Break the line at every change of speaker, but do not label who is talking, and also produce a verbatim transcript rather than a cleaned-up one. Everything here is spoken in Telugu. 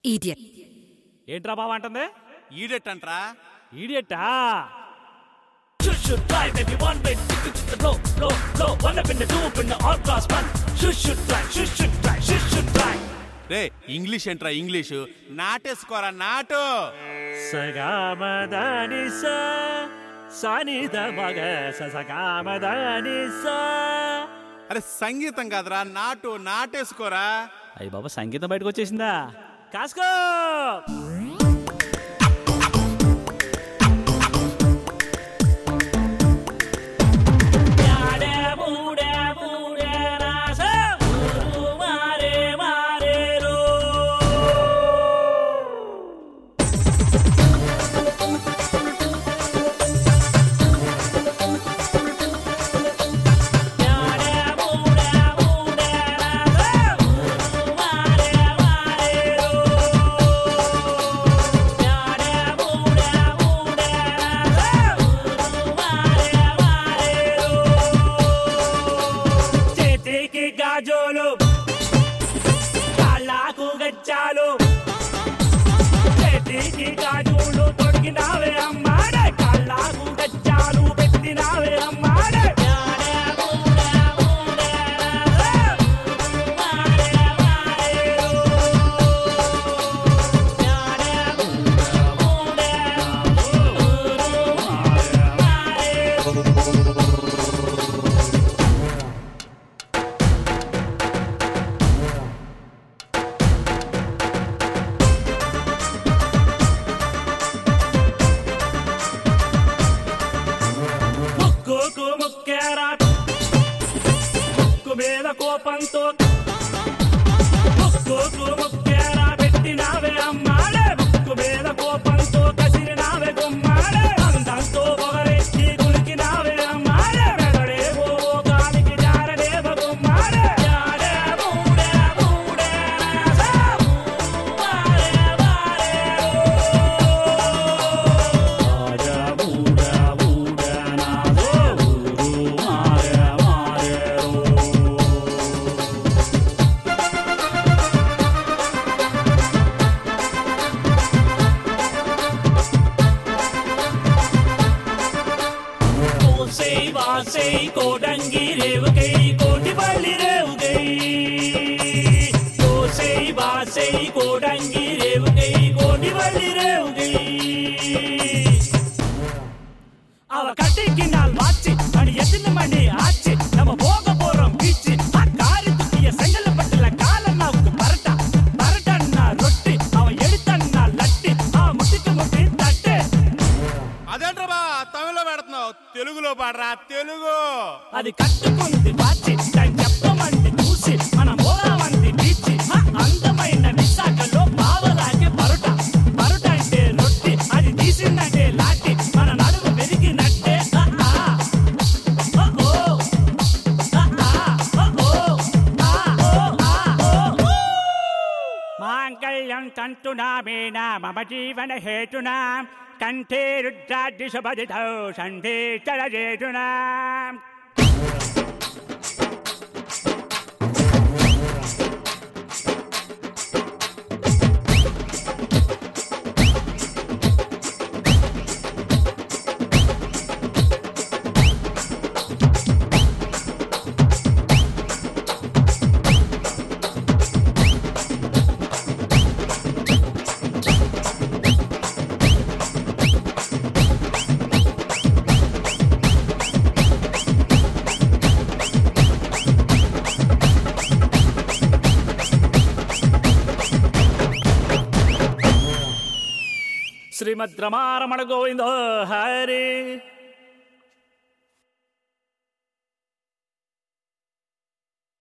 ఈడియట్.
ఏంట్రా బావ అంటుంది?
ఈడెట్ అంట్రా.
ఈడియట్టా?
రే ఇంగ్లీష్ ఏంట్రా ఇంగ్లీషు? నాటేసుకోరా నాటు.
సగామదాని సానిద మగ సగామదాని సా.
అరే సంగీతం కాదురా, నాటు నాటేసుకోరా.
అయ్యి బాబా సంగీతం బయటకు వచ్చేసిందా? కాసుకో. గాజోలు కాళ్ళకు గచ్చాలు చేతికి గాజులు తొడిగినావే అమ్మాడే, కాళ్ళకు గచ్చాలు పెట్టినావే అమ్మాడే. ముక్కు మీద కోపంతో ముక్కు ముక్కేరా పెట్టినావే అమ్మాడే, ముక్కు మీద కోపంతో కసిరినావే గుమ్మాడే. అందంతో పొగరెత్తి కులికినావే అమ్మాడే, మెదడేవో కాలికి జారడేవ గుమ్మాడే. కోడంగి రేవుగై కోటి పల్లి రేవుగై, కోసై బాసై కోడంగి రేవుగై కోటి పల్లి రేవుగై. అవ కట్టికి నాల్ మార్చి అని ఎత్తిన మణి ఆచి నమ భోగపురం బీచి ఆ కారి తుకియ సంగల పట్టల కాలన్న ఒక పరట పరటన్న రొట్టి అవ ఎడితన్న లట్టి ఆ ముట్టికి ముట్టి తట్టే.
అదేంట్రా బా తమిళ్లో పెడుతున్నావు, తెలుగులో పాడరా తెలుగు.
అది కట్టుకుంది వాచి దాన్ని చెప్పమంది చూసి మన మోరావంది బీచి అందమైన విశాఖలో బావలాగే పరుట పరుట అంటే రొట్టి అది తీసిందంటే లాటి మన నడుము పెరిగినట్టే. మాంగళ్యం తంతునామేనా మమ జీవన హేతునా కంఠే రుద్రాది శుభదితౌ సంధే చరజేతునా. శ్రీమద్ రమారమణ గోవిందో హరి.